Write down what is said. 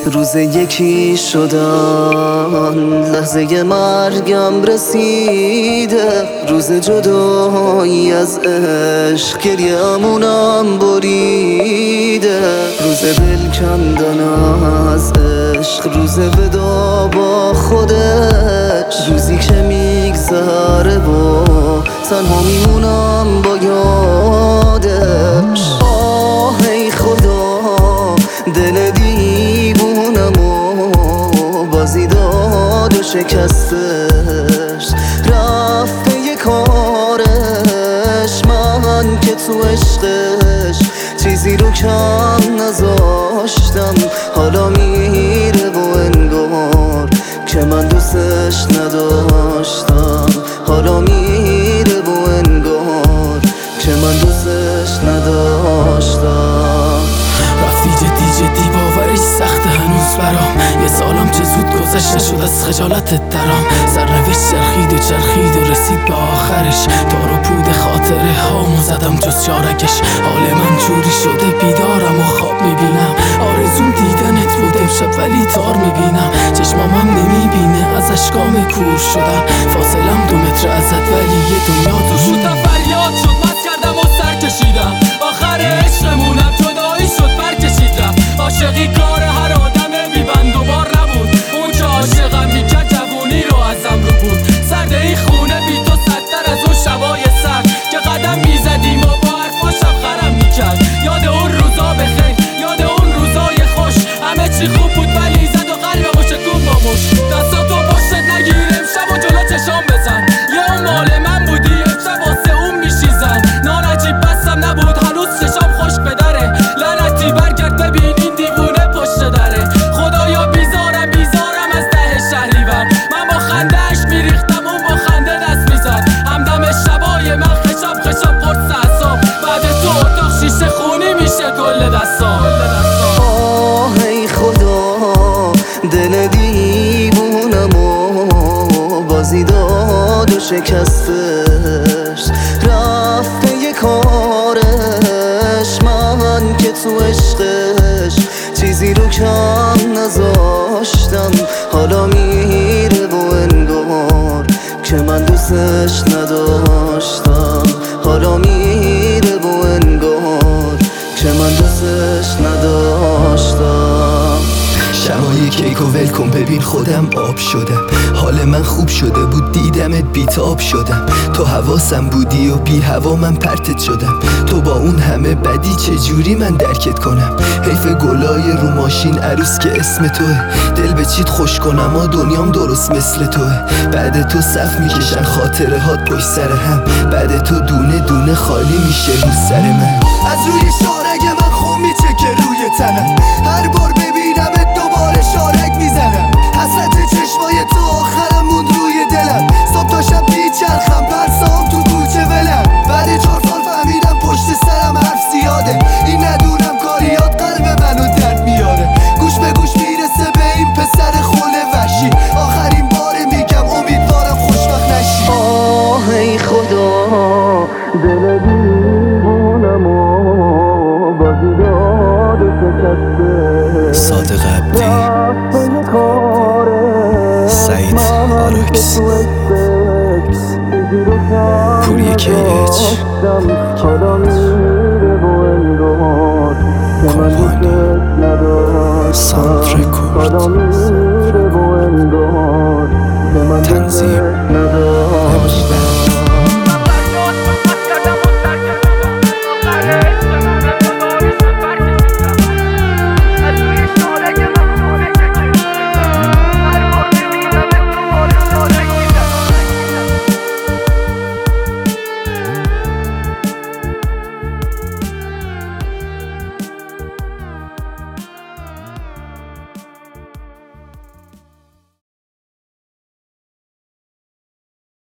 روز یکی شدن لحظه مرگم رسیده، روز جدایی از عشق گریه‌مونم بریده، روز دل کندن از عشق، روز ودا با خودش، روزی که میگذره و تنها میمونم با یادش. آه ای خدا دل دیوونم و بازی داد و شکستش، رفت به کارش، من که تو عشقش چیزی رو کم نذاشتم، حالا میره و انگار که من دوستش نداشتم، حالا میره و انگار که من دوستش نداشتم. رفتی جدی باورش سخته هنوز برام، یه سالم چه زود گذشت نشد از خجالتت درام، سرنوشت چرخید و رسید به آخرش، تار و پود خاطره هامو زدم جز چارکش، حال من جوری شده بیدارم و خواب میبینم، آرزوم دیدنت بود امشب ولی تار میبینم، چشمامم نمیبینه از اشکام کور شدن، فاصلم 2 متر ازت ولی یه دنیا دور شدم. فریاد شد مست کردم و سر کشیدم، آخر عشقمونم جدایی شد برکشید رفت، عاشقی کار هر آدم بی بند و بار نبود، اون که عاشقم میکرد جوونی رو ازم رو بود، سرده ای خونه بی تو سردتر از اون شبای سرد که قدم میزدیم و با حرفاشم خرم میکرد، یاد اون روزا بخیر، یاد اون روزای خوش، همه چی خوب بود ولی زد و قلب خوشگون با مش، دستاتو پشتت نگیر امشب و جلو چشام بزن، یه اون مال من بودی امشب واسه اون میشیزن، نارجیب بستم نبود هنوز چشام خوش بدره، لعنتی برگرد ببین این دیوونه پشت دره، خدایا بیزارم از ده شهریور، من با خنده اش میریختم اون با خنده دست میزد، همدم شبای من خشاب قرص اعصاب، بعد تو اتاق شیشه خونی میشه کل دستام. آه ای خدا دل دیوونم و بازی داد و شکستش، رفت به کارش، من که تو عشقش چیزی رو کم نذاشتم، حالا میره و انگار که من دوستش نداشتم، حالا میره و انگار که من دوستش نداشتم. شمای کیک و ول کن ببین خودم آب شدم، حال من خوب شده بود دیدمت بیتاب شدم، تو حواسم بودی و بی هوا من پرتت شدم، تو با اون همه بدی چجوری من درکت کنم، حیف گلای رو ماشین عروس که اسم توه، دل به چیت خوش کنم و دنیام درست مثل توه، بعد تو صف میکشن خاطره هات پشت سر هم، بعد تو دونه دونه خالی میشه رو سر من، از روی شارگ من خون میچکه روی تنم، هر بار ببینمت دوباره شارک میزنم، حسرت چشمای تو آخرم موند روی دلم، صبح تا شب میچرخم پرسام تو کوچه ولم، بعد 4 سال فهمیدم پشت سرم حرف زیاده، این ندونم کاریات قلب منو درد میاره، گوش به گوش میرسه به این پسر خوله وحشی، آخرین بار میگم امیدوارم خوشبخت نشی. آه ای خدا دل دیوونم و بازی داد و شکستش، صادق عبدی، سعید آراکس، پوری KH، کمپانی ساوند رکورد، تنظیم نمودی